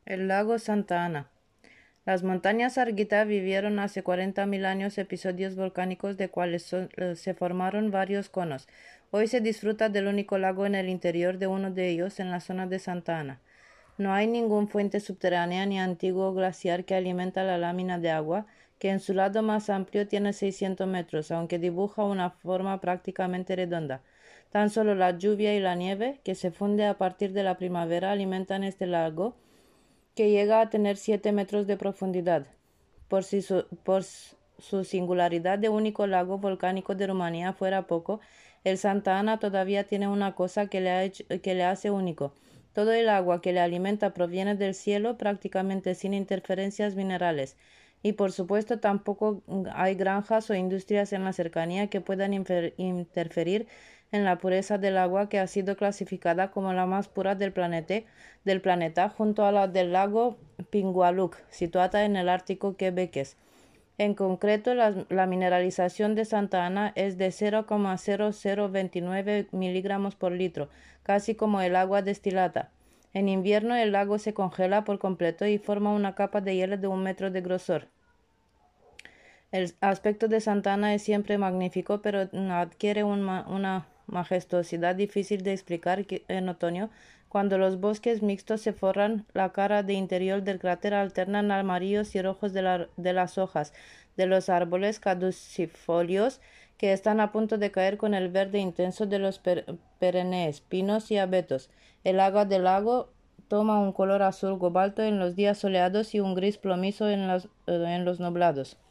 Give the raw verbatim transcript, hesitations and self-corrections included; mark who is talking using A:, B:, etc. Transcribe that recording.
A: El lago Santa Ana. Las montañas Argita vivieron hace cuarenta mil años episodios volcánicos de cuales so- eh, se formaron varios conos. Hoy se disfruta del único lago en el interior de uno de ellos, en la zona de Santa Ana. No hay ningún fuente subterránea ni antiguo glaciar que alimenta la lámina de agua, que en su lado más amplio tiene seiscientos metros, aunque dibuja una forma prácticamente redonda. Tan solo la lluvia y la nieve, que se funde a partir de la primavera, alimentan este lago, que llega a tener siete metros de profundidad. Por si su, por su singularidad de único lago volcánico de Rumanía fuera poco, el Santa Ana todavía tiene una cosa que le, ha hecho- que le hace único. Todo el agua que le alimenta proviene del cielo, prácticamente sin interferencias minerales. Y por supuesto tampoco hay granjas o industrias en la cercanía que puedan interferir en la pureza del agua, que ha sido clasificada como la más pura del planeta, del planeta junto a la del lago Pingualuc, situada en el Ártico quebequés. En concreto, la, la mineralización de Santa Ana es de cero coma cero cero veintinueve miligramos por litro, casi como el agua destilada. En invierno el lago se congela por completo y forma una capa de hielo de un metro de grosor. El aspecto de Santa Ana es siempre magnífico, pero adquiere un ma una majestuosidad difícil de explicar en otoño, cuando los bosques mixtos se forran la cara de interior del cráter, alternan amarillos y rojos de, la, de las hojas de los árboles caducifolios que están a punto de caer, con el verde intenso de los per perennes, pinos y abetos. El agua del lago toma un color azul cobalto en los días soleados y un gris plomizo en los, en los nublados.